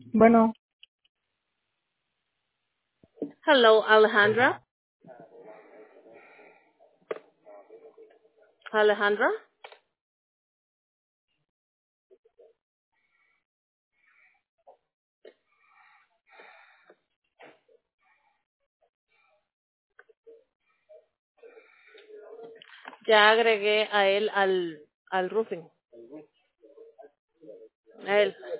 Bueno, Hello, Alejandra. Alejandra. Ya agregué a él al roofing. A él.